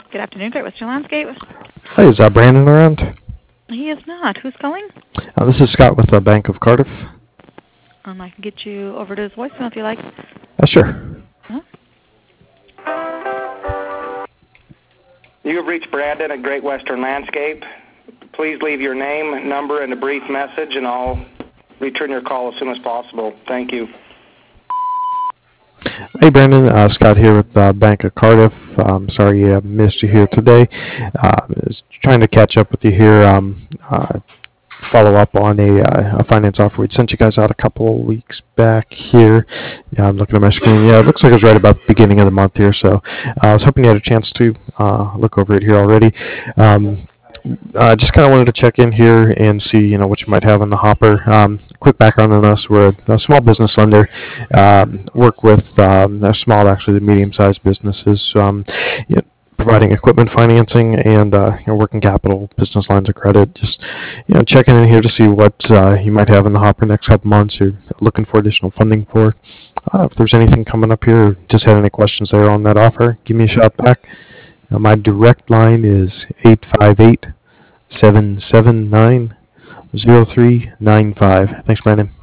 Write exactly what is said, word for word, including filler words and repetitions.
Good afternoon, Great Western Landscape. Hi, is uh, Brandon around? He is not. Who's calling? Uh, this is Scott with the Bank of Cardiff. Um, I can get you over to his voicemail if you like. Uh, sure. Huh? You have reached Brandon at Great Western Landscape. Please leave your name, number, and a brief message, and I'll return your call as soon as possible. Thank you. Hey, Brandon. Uh, Scott here with uh, Bank of Cardiff. Um, sorry I missed you here today. Uh, I was trying to catch up with you here. Um, uh, follow up on a, uh, a finance offer we'd sent you guys out a couple of weeks back here. Yeah, I'm looking at my screen. Yeah, it looks like it was right about the beginning of the month here. So uh, I was hoping you had a chance to uh, look over it here already. Um, Uh, just kind of wanted to check in here and see, you know, what you might have in the hopper. Um, quick background on us: we're a, a small business lender. Um, work with um, a small, actually, medium-sized businesses, um, you know, providing equipment financing and uh, you know, working capital, business lines of credit. Just you know, checking in here to see what uh, you might have in the hopper next couple months. Or looking for additional funding for. Uh, if there's anything coming up here, or just had any questions there on that offer, give me a shout back. Uh, my direct line is eight five eight, seven seven nine, zero three nine five. Thanks, Brandon.